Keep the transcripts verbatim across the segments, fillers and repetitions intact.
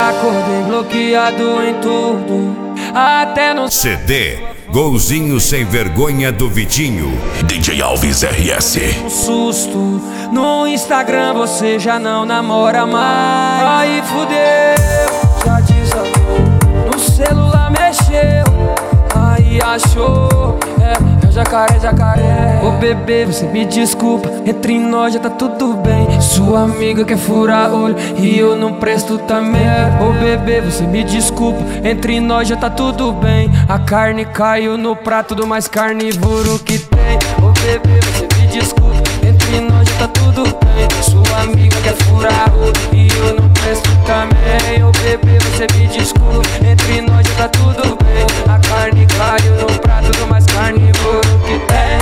Acordei bloqueado em tudo, até no C D Golzinho Sem Vergonha do Vitinho. D J Alves R S. Um susto, no Instagram você já não namora mais. Aí fudeu, já desatou, no celular mexeu, aí achou, é, é jacaré, jacaré. Ô bebê, você me desculpa, entre nós já tá tudo bem. Sua amiga quer furar olho e eu não presto também. Ô bebê, você me desculpa, entre nós já tá tudo bem. A carne caiu no prato do mais carnívoro que tem. Ô bebê, você me desculpa, entre nós já tá tudo bem. Sua amiga quer furar olho e eu não presto também. Ô bebê, você me desculpa, entre nós já tá tudo bem. A carne caiu no prato do mais carnívoro que tem.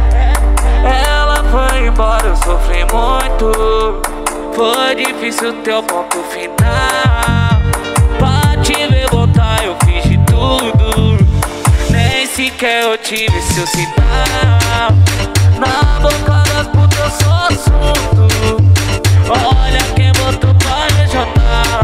Ela foi embora, eu sofri muito. Foi difícil ter o ponto final. Pra te ver voltar eu fiz de tudo, nem sequer eu tive seu sinal. Na boca das putas eu sou assunto. Olha quem botou pra regional.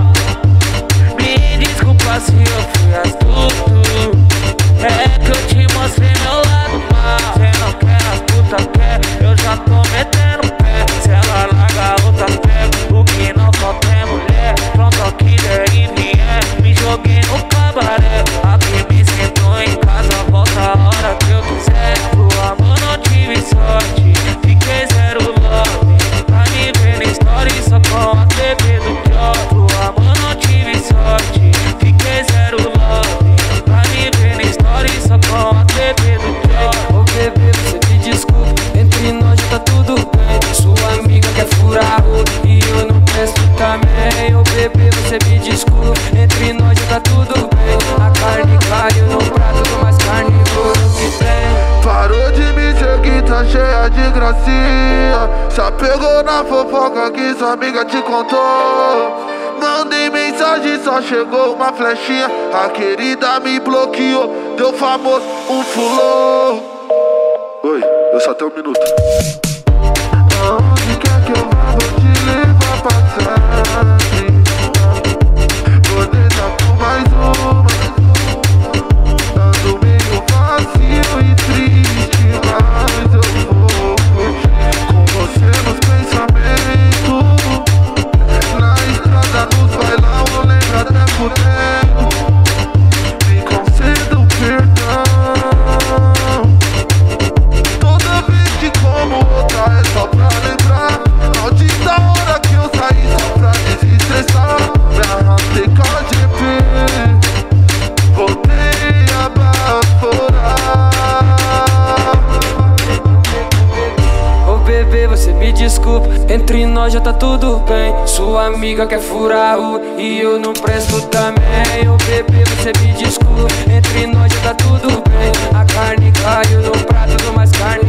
Me desculpa se eu fui astuto, é que eu te mostrei meu lado mal. Cê não quer, as puta quer, eu já tô metendo pé. Se ela larga a outra pega, o que não falta é mulher. Pronto ao que der e vier, me joguei no cabaré. Aqui me sinto em casa, volta a hora que eu quiser. Pro amor não tive sorte, fiquei zero love. Pra me ver na história só com a T V do pior. Pro amor não tive sorte, fiquei zero love. Pra me ver na história só com a T V do pior. Ô bebê, você me desculpa, entre nós já tá tudo bem. Sua amiga quer furar olho e eu não presto também. Ô bebê, você me desculpa, entre nós já tá tudo bem. A carne caiu no prato do mais carnívoro que tem. Parou de me seguir, tá cheia de gracinha. Já pegou na fofoca que sua amiga te contou. Mandei mensagem, só chegou uma flechinha. A querida me bloqueou, deu famoso um fulô. Oi, eu só tenho um minuto. Aonde quer que eu vá, vou te levar passagem. Vou deixar por mais uma. Ando meio vazio e triste, mas eu vou curtir com você nos pensamentos. Na estrada, nos bailão, eu lembro até por tempo. Me conceda um perdão. Toda vez que como outra é só pra lembrar. Maldita hora que eu saí só pra desestressar. Me arrastei com a G P, voltei a baforar. Ô bebê, você me desculpa, entre nós já tá tudo bem. Sua amiga quer furar o e eu não presto também. Ô bebê, você me desculpa, entre nós já tá tudo bem. A carne caiu no prato do mais carne